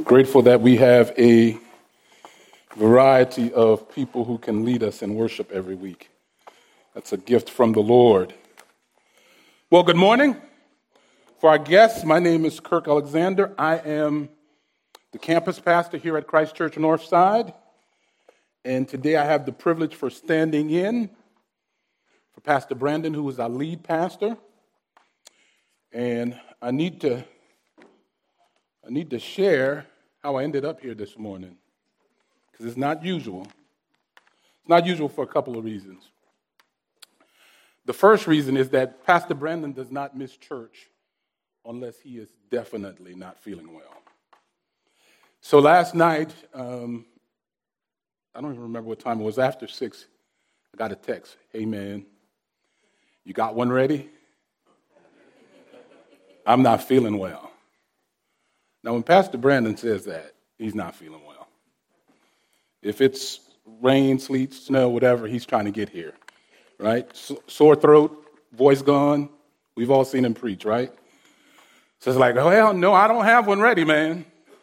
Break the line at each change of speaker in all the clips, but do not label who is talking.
Grateful that we have a variety of people who can lead us in worship every week. That's a gift from the Lord. Well, good morning. For our guests, my name is Kirk Alexander. I am the campus pastor here at Christ Church Northside. And today I have the privilege for standing in for Pastor Brandon, who is our lead pastor. And I need to share how I ended up here this morning, because it's not usual. It's not usual for a couple of reasons. The first reason is that Pastor Brandon does not miss church unless he is definitely not feeling well. So last night, I don't even remember what time it was, after 6, I got a text. Hey, man, you got one ready? I'm not feeling well. Now, when Pastor Brandon says that, he's not feeling well. If it's rain, sleet, snow, whatever, he's trying to get here, right? Sore throat, voice gone. We've all seen him preach, right? So it's like, well, no, I don't have one ready, man.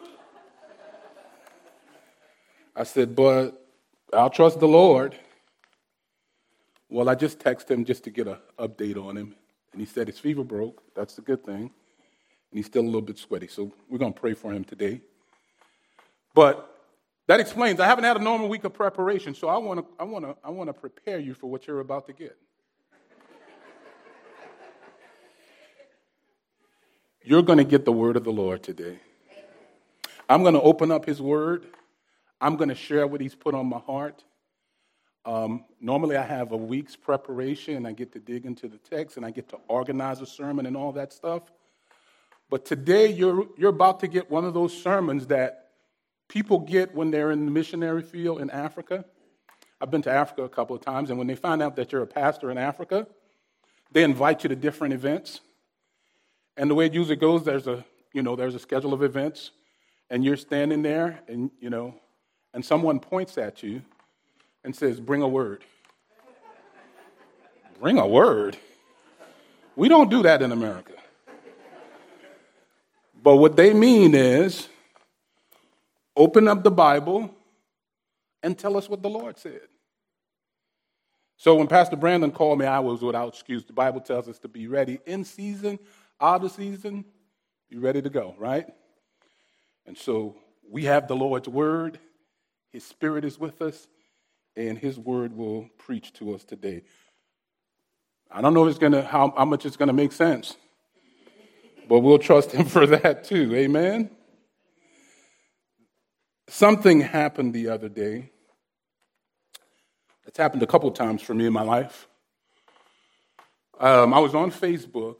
I said, but I'll trust the Lord. Well, I just texted him just to get an update on him. And he said his fever broke. That's a good thing. And he's still a little bit sweaty, so we're going to pray for him today. But that explains, I haven't had a normal week of preparation, so I want to prepare you for what you're about to get. You're going to get the word of the Lord today. I'm going to open up his word. I'm going to share what he's put on my heart. Normally I have a week's preparation, and I get to dig into the text, and I get to organize a sermon and all that stuff. But today you're about to get one of those sermons that people get when they're in the missionary field in Africa. I've been to Africa a couple of times, and when they find out that you're a pastor in Africa, they invite you to different events. And the way it usually goes, there's a schedule of events, and you're standing there, and someone points at you and says, "Bring a word." Bring a word? We don't do that in America. But what they mean is, open up the Bible and tell us what the Lord said. So when Pastor Brandon called me, I was without excuse. The Bible tells us to be ready in season, out of season, be ready to go, right? And so we have the Lord's word. His Spirit is with us, and his word will preach to us today. I don't know if how much it's going to make sense, but we'll trust him for that too. Amen? Something happened the other day. It's happened a couple of times for me in my life. I was on Facebook,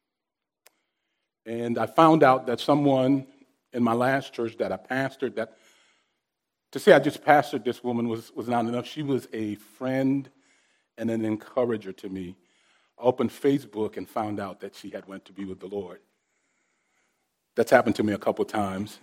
and I found out that someone in my last church that I pastored, that to say I just pastored this woman was not enough. She was a friend and an encourager to me. I opened Facebook and found out that she had went to be with the Lord. That's happened to me a couple times.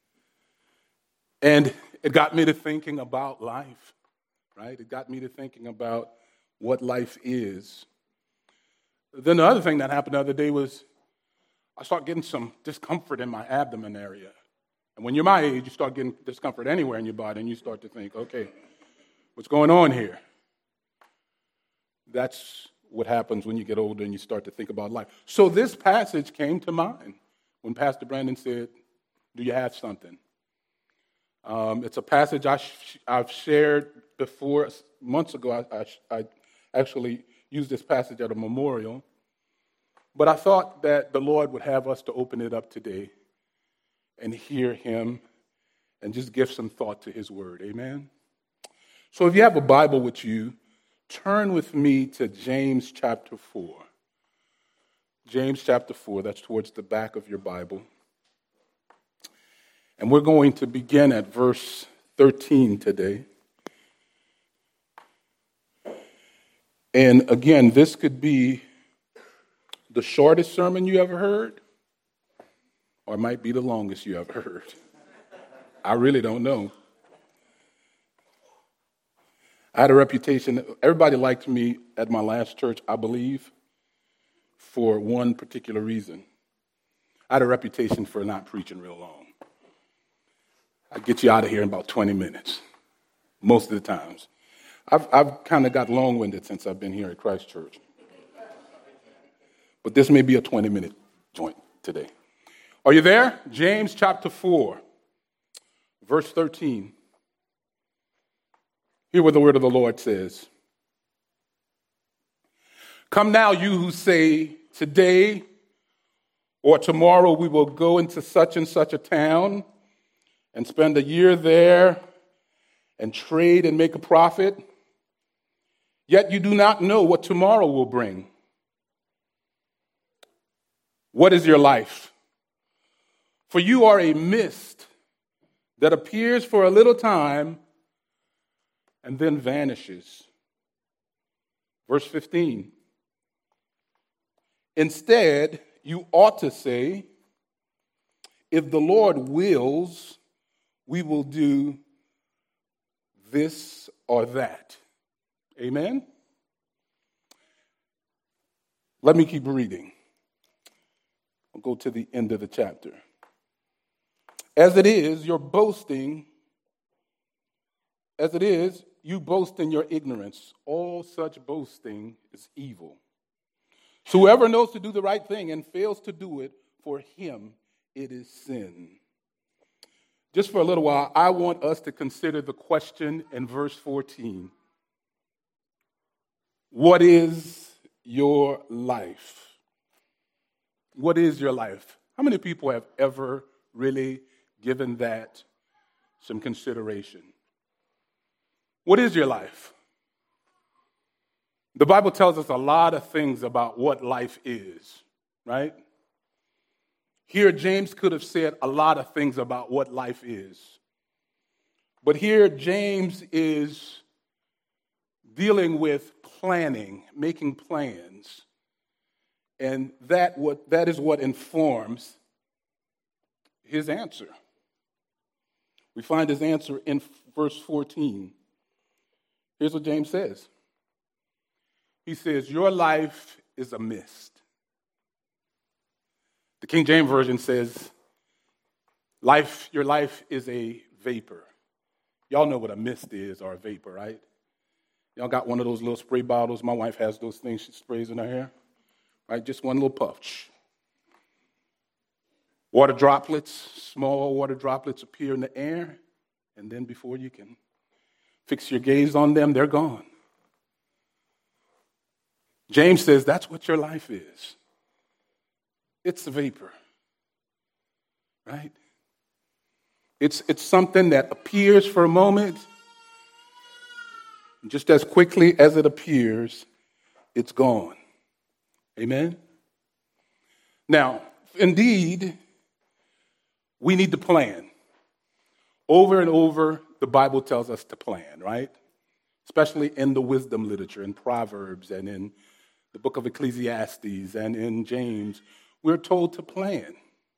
And it got me to thinking about life, right? It got me to thinking about what life is. Then the other thing that happened the other day was I started getting some discomfort in my abdomen area. And when you're my age, you start getting discomfort anywhere in your body, and you start to think, okay, what's going on here? That's what happens when you get older and you start to think about life. So this passage came to mind when Pastor Brandon said, "Do you have something?" It's a passage I've shared before. Months ago, I actually used this passage at a memorial. But I thought that the Lord would have us to open it up today and hear him and just give some thought to his word. Amen? So if you have a Bible with you, turn with me to James chapter 4. James chapter 4, that's towards the back of your Bible. And we're going to begin at verse 13 today. And again, this could be the shortest sermon you ever heard, or it might be the longest you ever heard. I really don't know. I had a reputation. Everybody liked me at my last church, I believe, for one particular reason. I had a reputation for not preaching real long. I get you out of here in about 20 minutes, most of the times. I've kind of got long-winded since I've been here at Christ Church. But this may be a 20-minute joint today. Are you there? James chapter 4, verse 13. Hear what the word of the Lord says. Come now, you who say, today or tomorrow we will go into such and such a town and spend a year there and trade and make a profit. Yet you do not know what tomorrow will bring. What is your life? For you are a mist that appears for a little time and then vanishes. Verse 15. Instead, you ought to say, if the Lord wills, we will do this or that. Amen? Let me keep reading. I'll go to the end of the chapter. As it is, you boast in your ignorance. All such boasting is evil. So whoever knows to do the right thing and fails to do it, for him it is sin. Just for a little while, I want us to consider the question in verse 14. What is your life? What is your life? How many people have ever really given that some consideration? What is your life? The Bible tells us a lot of things about what life is, right? Here, James could have said a lot of things about what life is. But here, James is dealing with planning, making plans. And that is what informs his answer. We find his answer in verse 14. Here's what James says. He says, your life is a mist. The King James Version says, your life is a vapor. Y'all know what a mist is or a vapor, right? Y'all got one of those little spray bottles. My wife has those things she sprays in her hair, right? Just one little puff. Water droplets, small water droplets appear in the air, and then before you can fix your gaze on them, they're gone. James says that's what your life is. It's a vapor, right? It's something that appears for a moment. Just as quickly as it appears, it's gone. Amen? Now, indeed, we need to plan. Over and over, the Bible tells us to plan, right? Especially in the wisdom literature, in Proverbs and in the book of Ecclesiastes and in James, we're told to plan,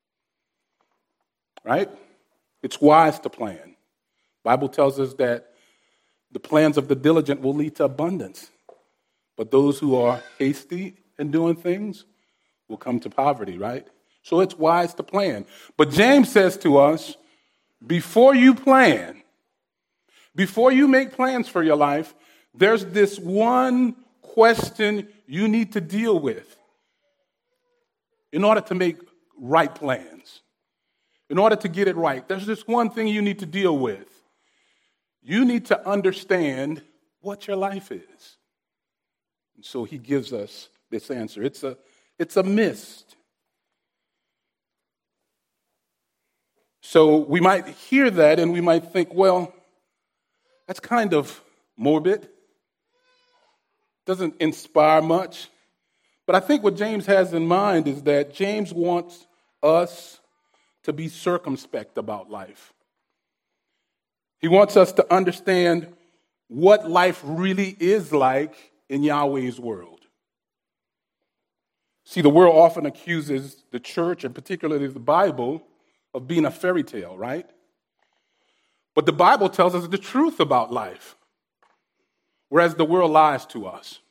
right? It's wise to plan. The Bible tells us that the plans of the diligent will lead to abundance, but those who are hasty in doing things will come to poverty, right? So it's wise to plan. But James says to us, before you plan, before you make plans for your life, there's this one question you need to deal with in order to make right plans, in order to get it right. There's this one thing you need to deal with. You need to understand what your life is. And so he gives us this answer. It's a mist. So we might hear that and we might think, well, that's kind of morbid. Doesn't inspire much. But I think what James has in mind is that James wants us to be circumspect about life. He wants us to understand what life really is like in Yahweh's world. See, the world often accuses the church, and particularly the Bible, of being a fairy tale, right? But the Bible tells us the truth about life, whereas the world lies to us.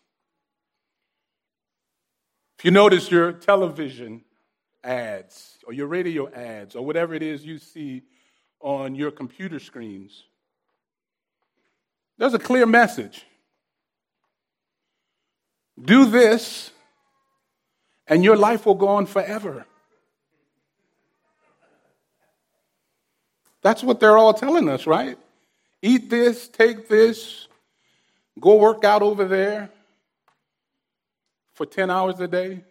If you notice your television ads or your radio ads or whatever it is you see on your computer screens. There's a clear message. Do this, and your life will go on forever. That's what they're all telling us, right? Eat this, take this, go work out over there for 10 hours a day,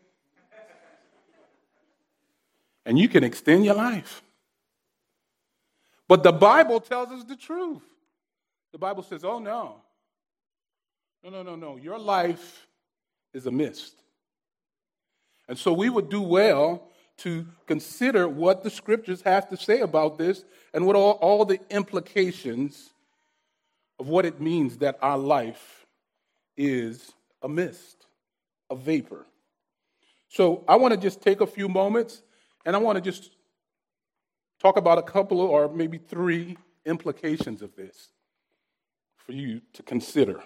and you can extend your life. But the Bible tells us the truth. The Bible says, oh, no. No. Your life is a mist. And so we would do well to consider what the scriptures have to say about this and what all the implications of what it means that our life is a mist, a vapor. So I want to just take a few moments and I want to just talk about a couple or maybe three implications of this for you to consider.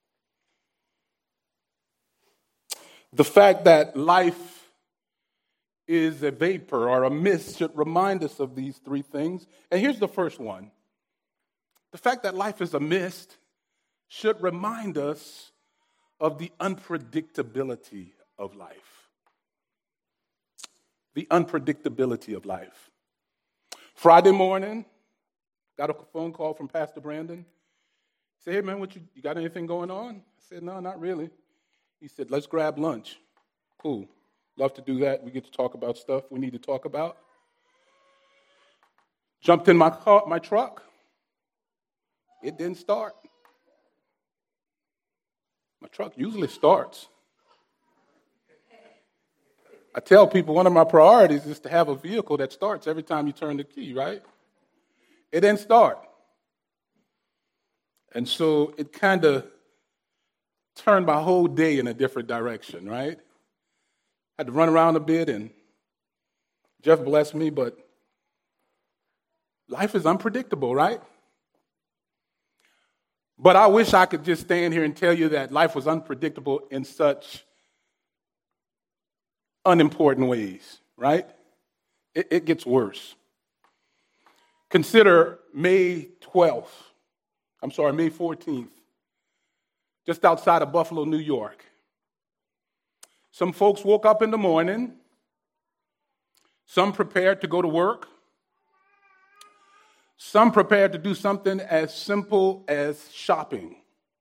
The fact that life is a vapor or a mist should remind us of these three things. And here's the first one. The fact that life is a mist should remind us of the unpredictability of life. The unpredictability of life. Friday morning, got a phone call from Pastor Brandon. He said, hey, man, you got anything going on? I said, no, not really. He said, let's grab lunch. Cool. Love to do that. We get to talk about stuff we need to talk about. Jumped in my truck. It didn't start. My truck usually starts. I tell people one of my priorities is to have a vehicle that starts every time you turn the key, right? It didn't start. And so it kind of turned my whole day in a different direction, right? Had to run around a bit, and Jeff blessed me, but life is unpredictable, right? But I wish I could just stand here and tell you that life was unpredictable in such unimportant ways, right? It gets worse. Consider May 14th, just outside of Buffalo, New York. Some folks woke up in the morning. Some prepared to go to work. Some prepared to do something as simple as shopping.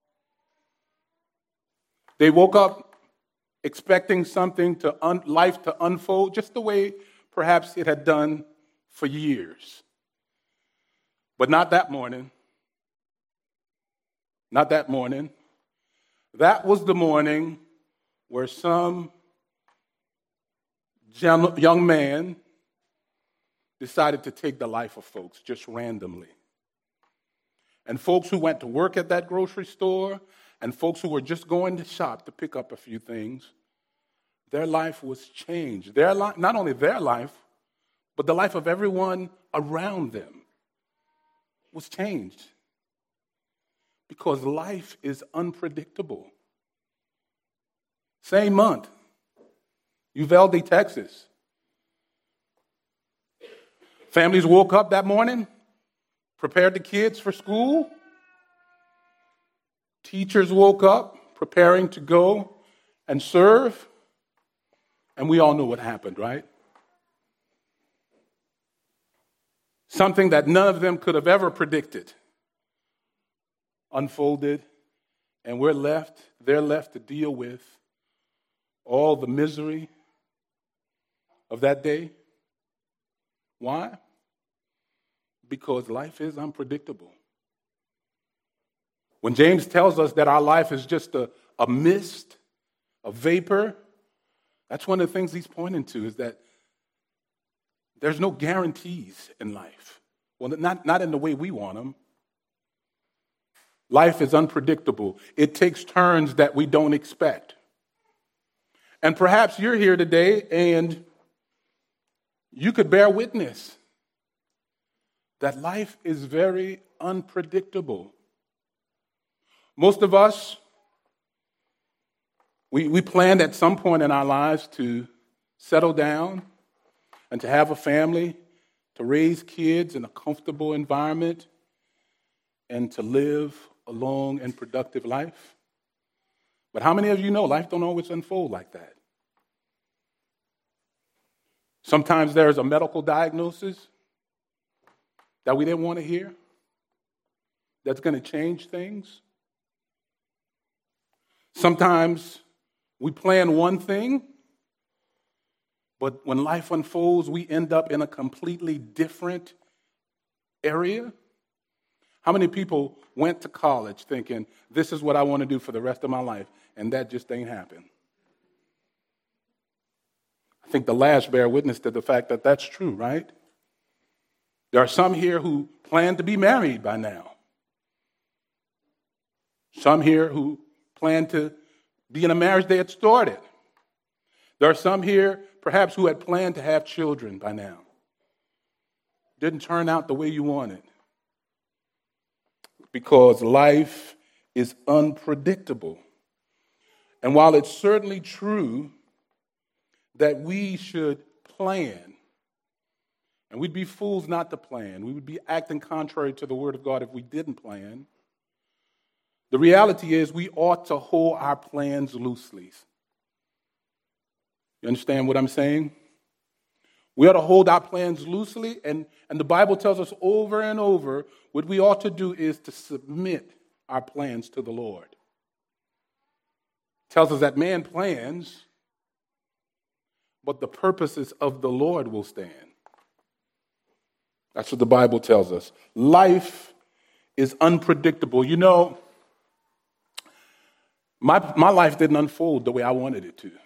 They woke up expecting something life to unfold just the way perhaps it had done for years. But not that morning. Not that morning. That was the morning where some young man decided to take the life of folks just randomly. And folks who went to work at that grocery store and folks who were just going to shop to pick up a few things, their life was changed. Not only their life, but the life of everyone around them was changed. Because life is unpredictable. Same month, Uvalde, Texas. Families woke up that morning, prepared the kids for school. Teachers woke up, preparing to go and serve. And we all know what happened, right? Something that none of them could have ever predicted unfolded, and they're left to deal with all the misery of that day. Why? Because life is unpredictable. When James tells us that our life is just a mist, a vapor, that's one of the things he's pointing to, is that there's no guarantees in life. Well, not in the way we want them. Life is unpredictable. It takes turns that we don't expect. And perhaps you're here today and you could bear witness that life is very unpredictable. Most of us, we planned at some point in our lives to settle down and to have a family, to raise kids in a comfortable environment, and to live a long and productive life. But how many of you know life don't always unfold like that? Sometimes there's a medical diagnosis that we didn't want to hear that's going to change things. Sometimes we plan one thing, but when life unfolds, we end up in a completely different area. How many people went to college thinking, this is what I want to do for the rest of my life, and that just ain't happened? I think the last bear witness to the fact that that's true, right? There are some here who plan to be married by now. Some here who plan to be in a marriage they had started. There are some here, perhaps, who had planned to have children by now. Didn't turn out the way you wanted. Because life is unpredictable. And while it's certainly true that we should plan, and we'd be fools not to plan, we would be acting contrary to the Word of God if we didn't plan, the reality is we ought to hold our plans loosely. You understand what I'm saying? We ought to hold our plans loosely, and the Bible tells us over and over what we ought to do is to submit our plans to the Lord. It tells us that man plans, but the purposes of the Lord will stand. That's what the Bible tells us. Life is unpredictable. You know, my life didn't unfold the way I wanted it to.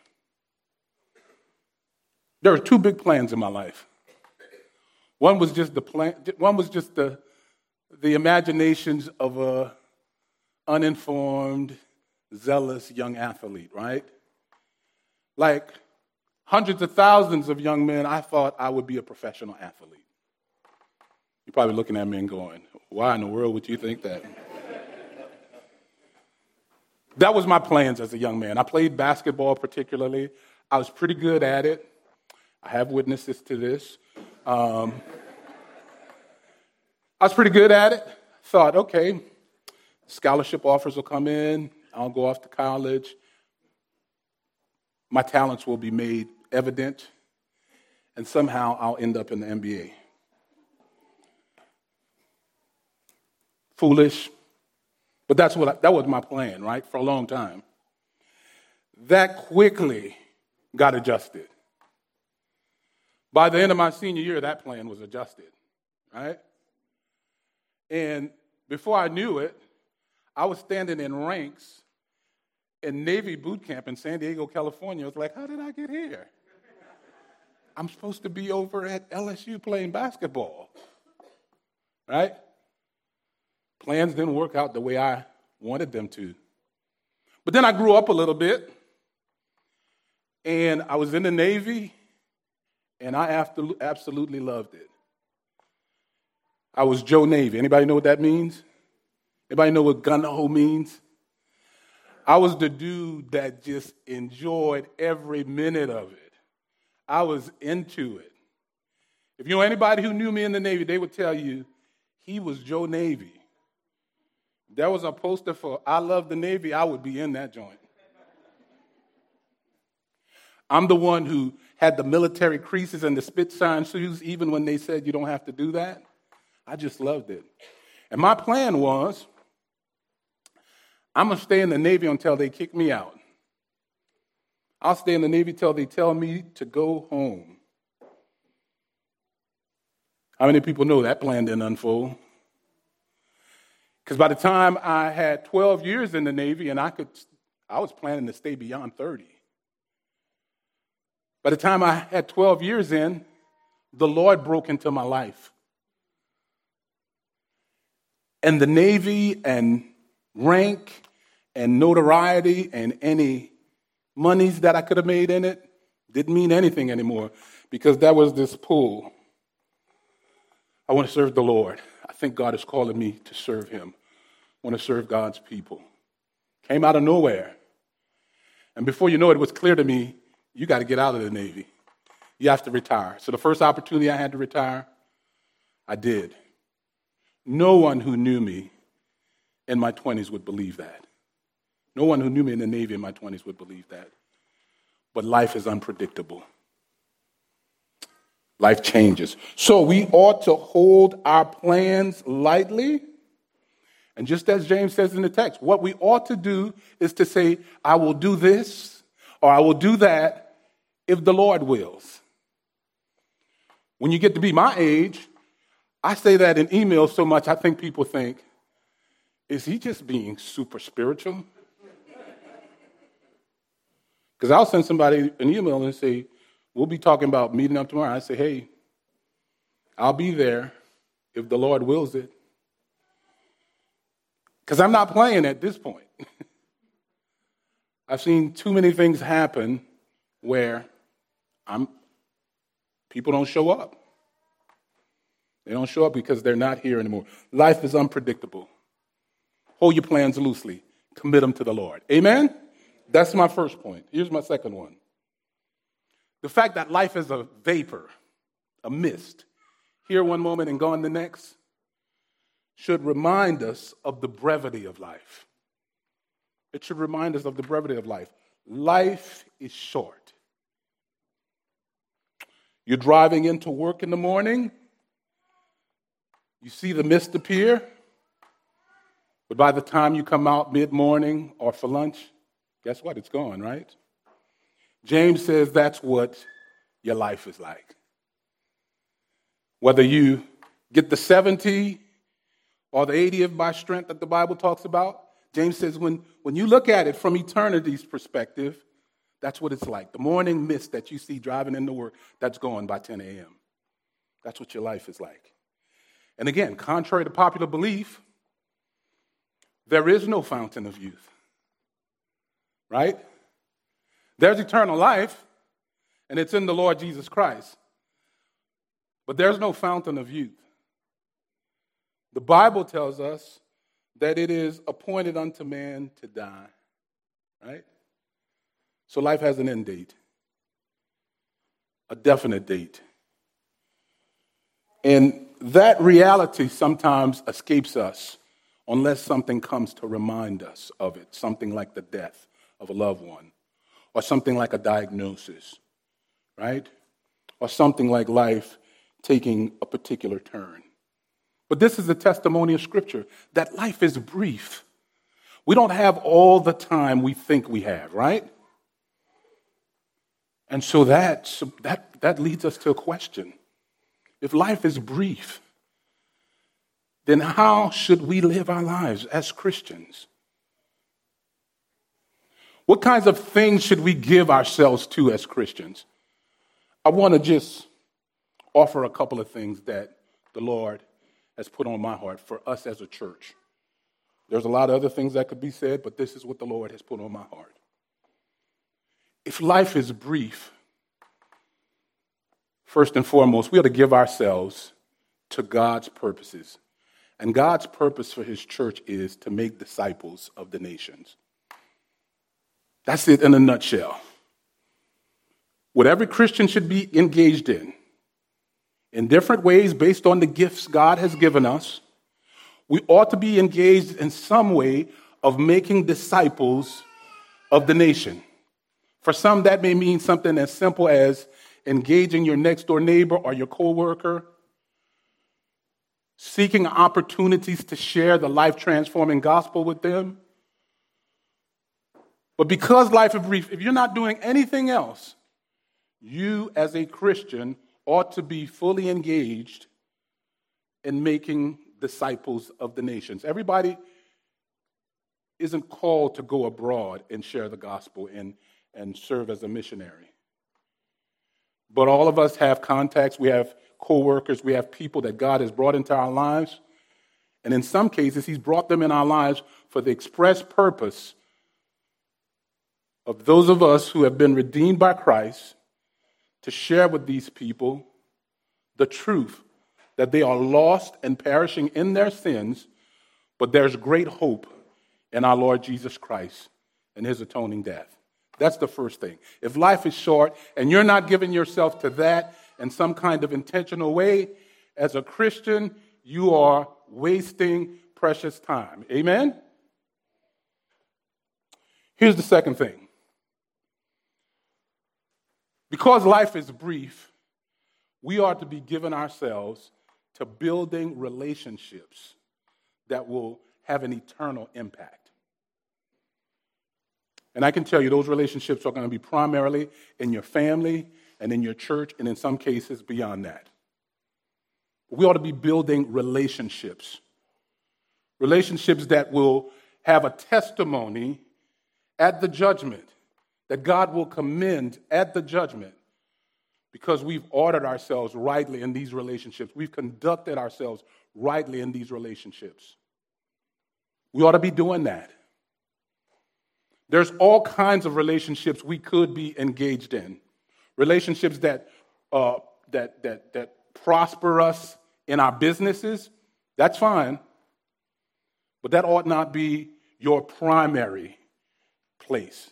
There were two big plans in my life. One was just the imaginations of a uninformed, zealous young athlete, right? Like hundreds of thousands of young men, I thought I would be a professional athlete. You're probably looking at me and going, why in the world would you think that? That was my plans as a young man. I played basketball particularly. I was pretty good at it. I have witnesses to this. I was pretty good at it. Thought, okay, scholarship offers will come in. I'll go off to college. My talents will be made evident. And somehow I'll end up in the NBA. Foolish. But that was my plan, right, for a long time. That quickly got adjusted. By the end of my senior year, that plan was adjusted, right? And before I knew it, I was standing in ranks in Navy boot camp in San Diego, California. I was like, how did I get here? I'm supposed to be over at LSU playing basketball, right? Plans didn't work out the way I wanted them to. But then I grew up a little bit, and I was in the Navy, and I absolutely loved it. I was Joe Navy. Anybody know what that means? Anybody know what gung-ho means? I was the dude that just enjoyed every minute of it. I was into it. If you know anybody who knew me in the Navy, they would tell you he was Joe Navy. If there was a poster for I love the Navy, I would be in that joint. I'm the one who had the military creases and the spit shine shoes, even when they said you don't have to do that. I just loved it. And my plan was, I'm going to stay in the Navy until they kick me out. I'll stay in the Navy till they tell me to go home. How many people know that plan didn't unfold? Because by the time I had 12 years in the Navy, and I was planning to stay beyond 30. By the time I had 12 years in, the Lord broke into my life. And the Navy and rank and notoriety and any monies that I could have made in it didn't mean anything anymore, because there was this pull. I want to serve the Lord. I think God is calling me to serve him. I want to serve God's people. Came out of nowhere. And before you know it, it was clear to me, you got to get out of the Navy. You have to retire. So the first opportunity I had to retire I did. No one who knew me in my 20s would believe that. No one who knew me in the Navy in my 20s would believe that. But life is unpredictable. Life changes. So we ought to hold our plans lightly. And just as James says in the text, what we ought to do is to say, I will do this or I will do that if the Lord wills. When you get to be my age, I say that in emails so much I think people think, is he just being super spiritual? Because I'll send somebody an email and say, we'll be talking about meeting up tomorrow. I say, hey, I'll be there if the Lord wills it. Because I'm not playing at this point. I've seen too many things happen where people don't show up. They don't show up because they're not here anymore. Life is unpredictable. Hold your plans loosely. Commit them to the Lord. Amen? That's my first point. Here's my second one. The fact that life is a vapor, a mist, here one moment and gone the next, should remind us of the brevity of life. It should remind us of the brevity of life. Life is short. You're driving into work in the morning. You see the mist appear. But by the time you come out mid-morning or for lunch, guess what? It's gone, right? James says that's what your life is like. Whether you get the 70 or the 80th by strength that the Bible talks about, James says when you look at it from eternity's perspective, that's what it's like. The morning mist that you see driving into work, that's gone by 10 a.m. That's what your life is like. And again, contrary to popular belief, there is no fountain of youth. Right? There's eternal life, and it's in the Lord Jesus Christ. But there's no fountain of youth. The Bible tells us that it is appointed unto man to die. Right? So life has an end date, a definite date. And that reality sometimes escapes us unless something comes to remind us of it, something like the death of a loved one, or something like a diagnosis, right? Or something like life taking a particular turn. But this is a testimony of Scripture that life is brief. We don't have all the time we think we have, right? And so that leads us to a question. If life is brief, then how should we live our lives as Christians? What kinds of things should we give ourselves to as Christians? I want to just offer a couple of things that the Lord has put on my heart for us as a church. There's a lot of other things that could be said, but this is what the Lord has put on my heart. If life is brief, first and foremost, we ought to give ourselves to God's purposes. And God's purpose for his church is to make disciples of the nations. That's it in a nutshell. What every Christian should be engaged in different ways based on the gifts God has given us, we ought to be engaged in some way of making disciples of the nation. For some, that may mean something as simple as engaging your next door neighbor or your coworker, seeking opportunities to share the life-transforming gospel with them. But because life is brief, if you're not doing anything else, you as a Christian ought to be fully engaged in making disciples of the nations. Everybody isn't called to go abroad and share the gospel and serve as a missionary. But all of us have contacts, we have co-workers, we have people that God has brought into our lives. And in some cases, he's brought them in our lives for the express purpose of those of us who have been redeemed by Christ to share with these people the truth that they are lost and perishing in their sins, but there's great hope in our Lord Jesus Christ and his atoning death. That's the first thing. If life is short and you're not giving yourself to that in some kind of intentional way, As a Christian, you are wasting precious time. Amen? Here's the second thing. Because life is brief, we are to be giving ourselves to building relationships that will have an eternal impact. And I can tell you those relationships are going to be primarily in your family and in your church, and in some cases beyond that. We ought to be building relationships. Relationships that will have a testimony at the judgment, that God will commend at the judgment, because we've ordered ourselves rightly in these relationships. We've conducted ourselves rightly in these relationships. We ought to be doing that. There's all kinds of relationships we could be engaged in. Relationships that prosper us in our businesses, that's fine. But that ought not be your primary place.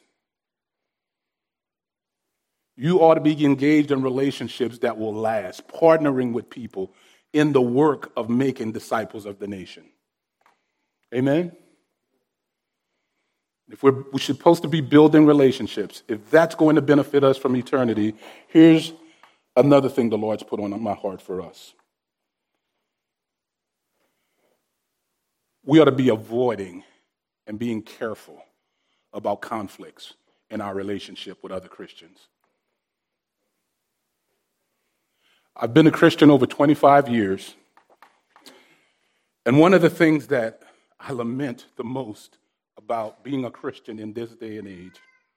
You ought to be engaged in relationships that will last, partnering with people in the work of making disciples of the nation. Amen? If we're supposed to be building relationships, if that's going to benefit us from eternity, here's another thing the Lord's put on my heart for us. We ought to be avoiding and being careful about conflicts in our relationship with other Christians. I've been a Christian over 25 years, and one of the things that I lament the most about being a Christian in this day and age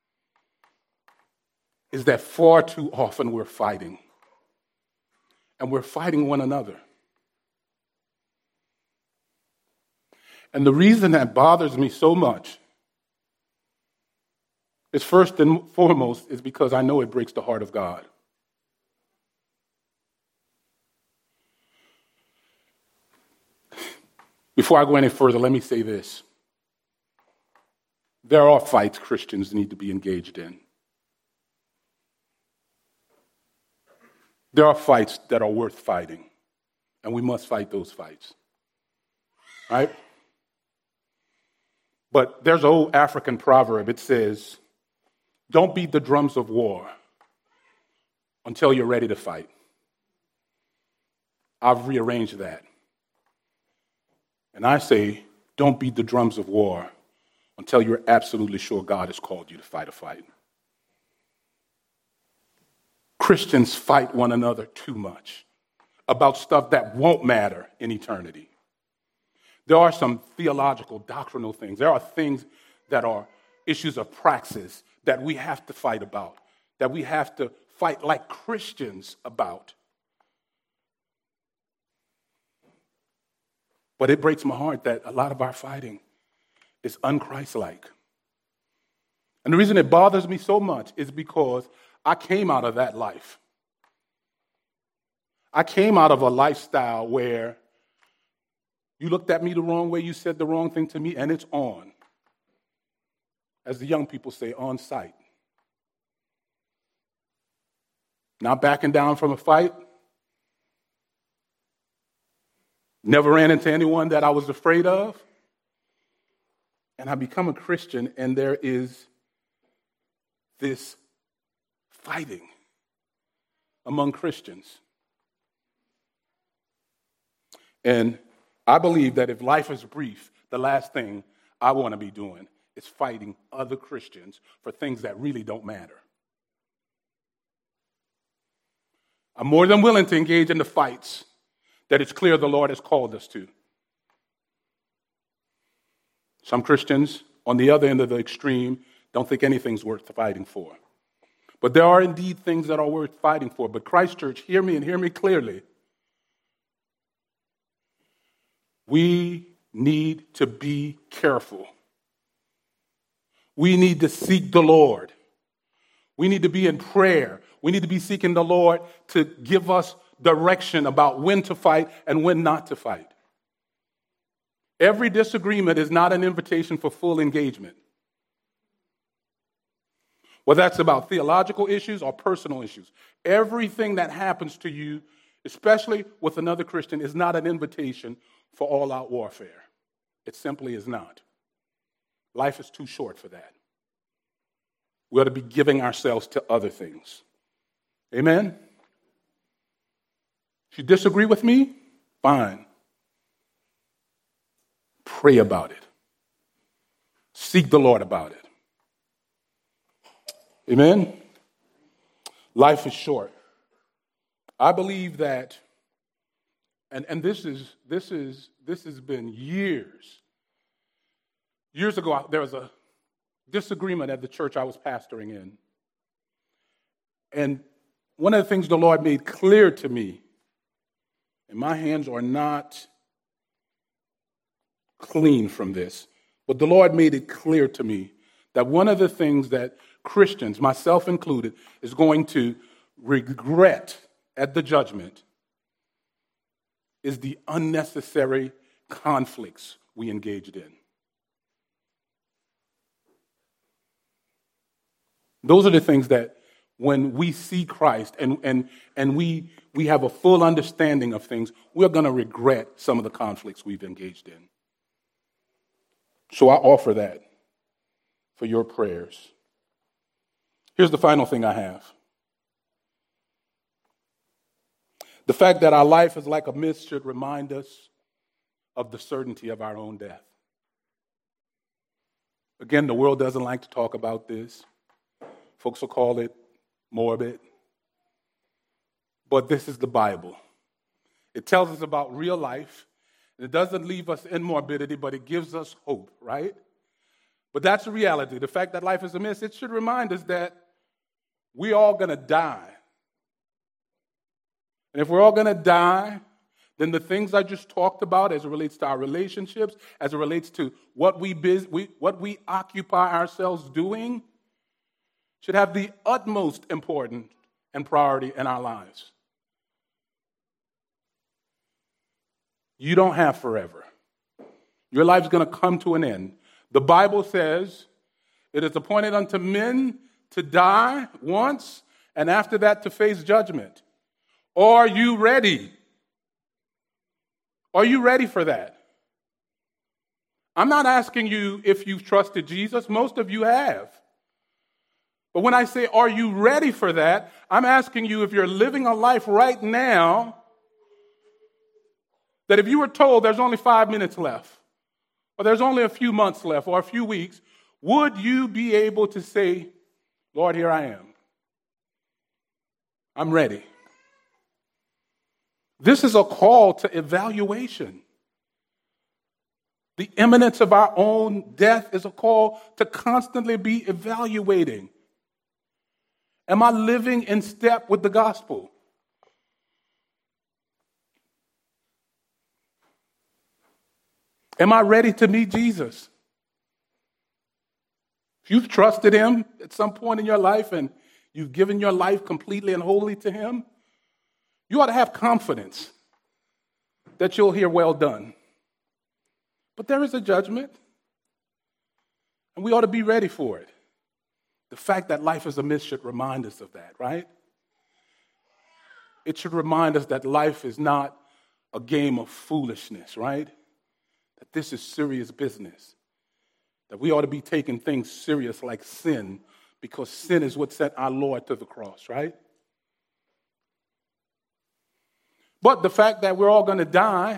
is that far too often we're fighting, and we're fighting one another. And the reason that bothers me so much is, first and foremost, is because I know it breaks the heart of God. Before I go any further, let me say this. There are fights Christians need to be engaged in. There are fights that are worth fighting, and we must fight those fights. Right? But there's an old African proverb. It says, don't beat the drums of war until you're ready to fight. I've rearranged that. And I say, don't beat the drums of war until you're absolutely sure God has called you to fight a fight. Christians fight one another too much about stuff that won't matter in eternity. There are some theological, doctrinal things. There are things that are issues of praxis that we have to fight about, that we have to fight like Christians about. But it breaks my heart that a lot of our fighting is un-Christ-like. And the reason it bothers me so much is because I came out of that life. I came out of a lifestyle where you looked at me the wrong way, you said the wrong thing to me, and it's on. As the young people say, on sight. Not backing down from a fight. Never ran into anyone that I was afraid of. And I become a Christian, and there is this fighting among Christians. And I believe that if life is brief, the last thing I want to be doing is fighting other Christians for things that really don't matter. I'm more than willing to engage in the fights that it's clear the Lord has called us to. Some Christians, on the other end of the extreme, don't think anything's worth fighting for. But there are indeed things that are worth fighting for. But Christ Church, hear me and hear me clearly. We need to be careful. We need to seek the Lord. We need to be in prayer. We need to be seeking the Lord to give us direction about when to fight and when not to fight. Every disagreement is not an invitation for full engagement. Whether that's about theological issues or personal issues. Everything that happens to you especially with another Christian, is not an invitation for all-out warfare. It simply is not. Life is too short for that. We ought to be giving ourselves to other things. Amen? If you disagree with me, fine. Pray about it. Seek the Lord about it. Amen? Life is short. I believe that, and this has been years. Years ago, there was a disagreement at the church I was pastoring in. And one of the things the Lord made clear to me, and my hands are not clean from this, but the Lord made it clear to me that one of the things that Christians, myself included, is going to regret at the judgment is the unnecessary conflicts we engaged in. Those are the things that when we see Christ and we have a full understanding of things, we're going to regret some of the conflicts we've engaged in. So I offer that for your prayers. Here's the final thing I have. The fact that our life is like a mist should remind us of the certainty of our own death. Again, the world doesn't like to talk about this. Folks will call it morbid. But this is the Bible. It tells us about real life. It doesn't leave us in morbidity, but it gives us hope, right? But that's the reality. The fact that life is a mist, it should remind us that we're all going to die. And if we're all going to die, then the things I just talked about as it relates to our relationships, as it relates to what we occupy ourselves doing, should have the utmost importance and priority in our lives. You don't have forever. Your life's going to come to an end. The Bible says it is appointed unto men to die once, and after that to face judgment. Are you ready? Are you ready for that? I'm not asking you if you've trusted Jesus. Most of you have. But when I say, are you ready for that? I'm asking you if you're living a life right now that if you were told there's only 5 minutes left, or there's only a few months left, or a few weeks, would you be able to say, Lord, here I am. I'm ready. This is a call to evaluation. The imminence of our own death is a call to constantly be evaluating. Am I living in step with the gospel? Am I ready to meet Jesus? If you've trusted him at some point in your life and you've given your life completely and wholly to him, you ought to have confidence that you'll hear well done. But there is a judgment, and we ought to be ready for it. The fact that life is a mist should remind us of that, right? It should remind us that life is not a game of foolishness, right? That this is serious business. That we ought to be taking things serious like sin, because sin is what sent our Lord to the cross, right? But the fact that we're all going to die,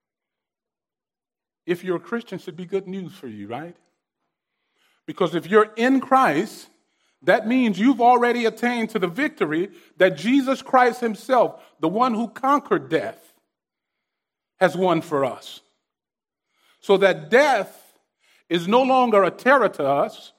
if you're a Christian, should be good news for you, right? Because if you're in Christ, that means you've already attained to the victory that Jesus Christ himself, the one who conquered death, has won for us. So that death is no longer a terror to us.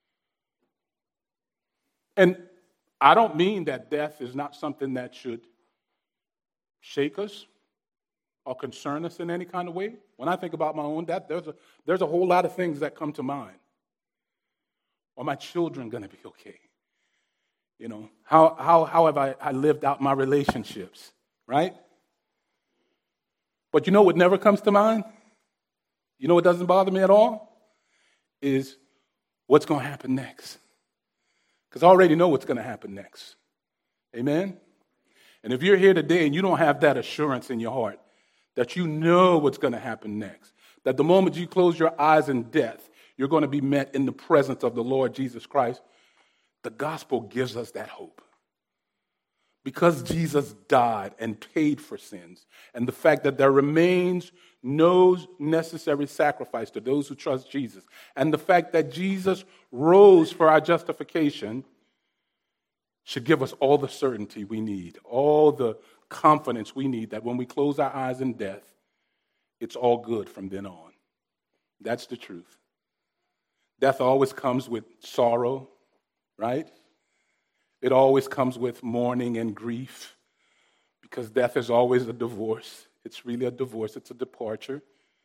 And I don't mean that death is not something that should shake us or concern us in any kind of way. When I think about my own death, there's a whole lot of things that come to mind. Are my children going to be okay? You know, how have I lived out my relationships, right? But you know what never comes to mind? You know what doesn't bother me at all? Is what's going to happen next. Because I already know what's going to happen next. Amen? And if you're here today and you don't have that assurance in your heart that you know what's going to happen next, that the moment you close your eyes in death, you're going to be met in the presence of the Lord Jesus Christ, the gospel gives us that hope. Because Jesus died and paid for sins, and the fact that there remains no necessary sacrifice to those who trust Jesus, and the fact that Jesus rose for our justification should give us all the certainty we need, all the confidence we need that when we close our eyes in death, it's all good from then on. That's the truth. Death always comes with sorrow, right? It always comes with mourning and grief, because death is always a divorce. It's really a divorce. It's a departure.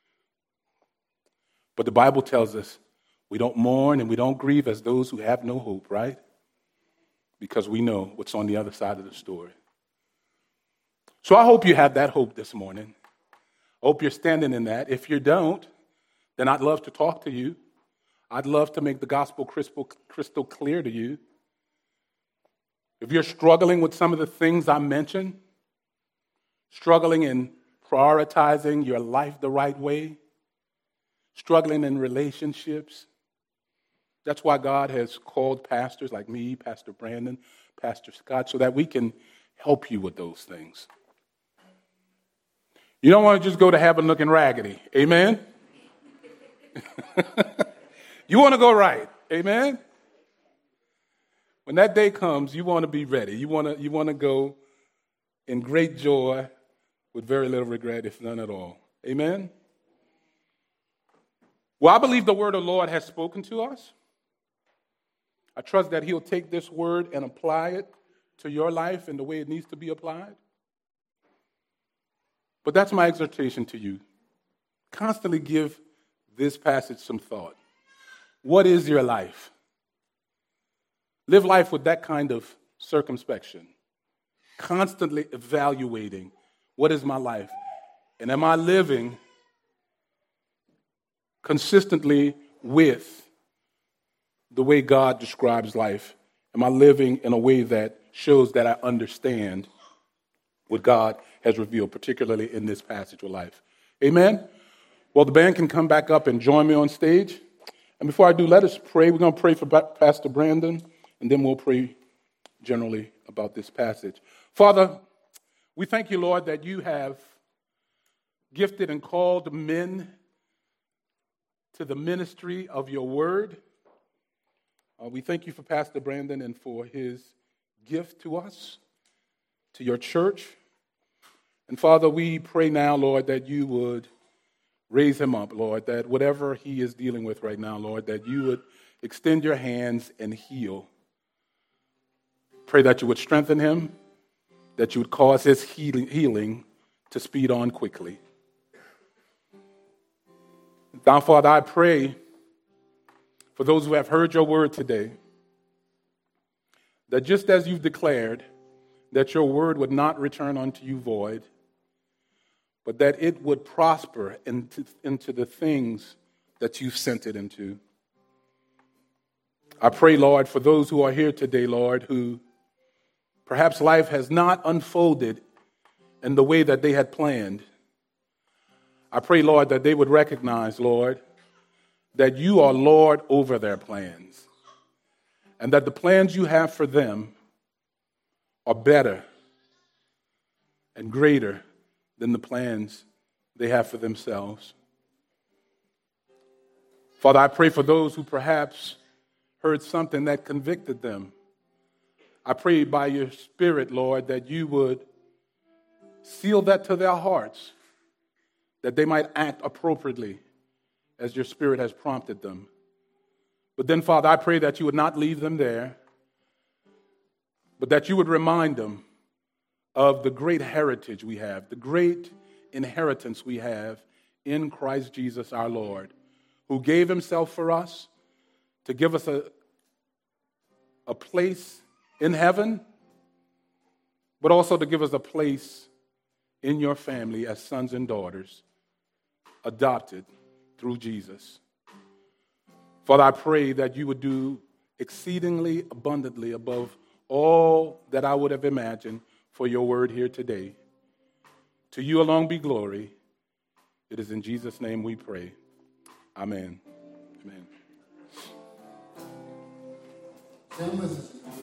But the Bible tells us we don't mourn and we don't grieve as those who have no hope, right? Because we know what's on the other side of the story. So I hope you have that hope this morning. I hope you're standing in that. If you don't, then I'd love to talk to you. I'd love to make the gospel crystal clear to you. If you're struggling with some of the things I mentioned, struggling in prioritizing your life the right way, struggling in relationships, that's why God has called pastors like me, Pastor Brandon, Pastor Scott, so that we can help you with those things. You don't want to just go to heaven looking raggedy. Amen? You want to go right. Amen? When that day comes, you want to be ready. You want to go in great joy with very little regret, if none at all. Amen? Well, I believe the word of the Lord has spoken to us. I trust that he'll take this word and apply it to your life in the way it needs to be applied. But that's my exhortation to you. Constantly give this passage some thought. What is your life? Live life with that kind of circumspection. Constantly evaluating, what is my life? And am I living consistently with the way God describes life? Am I living in a way that shows that I understand what God has revealed, particularly in this passage of life? Amen? Well, the band can come back up and join me on stage. And before I do, let us pray. We're going to pray for Pastor Brandon, and then we'll pray generally about this passage. Father, we thank you, Lord, that you have gifted and called men to the ministry of your word. We thank you for Pastor Brandon and for his gift to us, to your church. And Father, we pray now, Lord, that you would raise him up, Lord, that whatever he is dealing with right now, Lord, that you would extend your hands and heal. Pray that you would strengthen him, that you would cause his healing to speed on quickly. Now, Father, I pray for those who have heard your word today, that just as you've declared that your word would not return unto you void, but that it would prosper into the things that you've sent it into. I pray, Lord, for those who are here today, Lord, who perhaps life has not unfolded in the way that they had planned. I pray, Lord, that they would recognize, Lord, that you are Lord over their plans, and that the plans you have for them are better and greater than the plans they have for themselves. Father, I pray for those who perhaps heard something that convicted them. I pray by your Spirit, Lord, that you would seal that to their hearts, that they might act appropriately as your Spirit has prompted them. But then, Father, I pray that you would not leave them there, but that you would remind them of the great heritage we have, the great inheritance we have in Christ Jesus our Lord, who gave himself for us to give us a place in heaven, but also to give us a place in your family as sons and daughters, adopted through Jesus. Father, I pray that you would do exceedingly abundantly above all that I would have imagined, for your word here today. To you alone be glory. It is in Jesus' name we pray. Amen. Amen.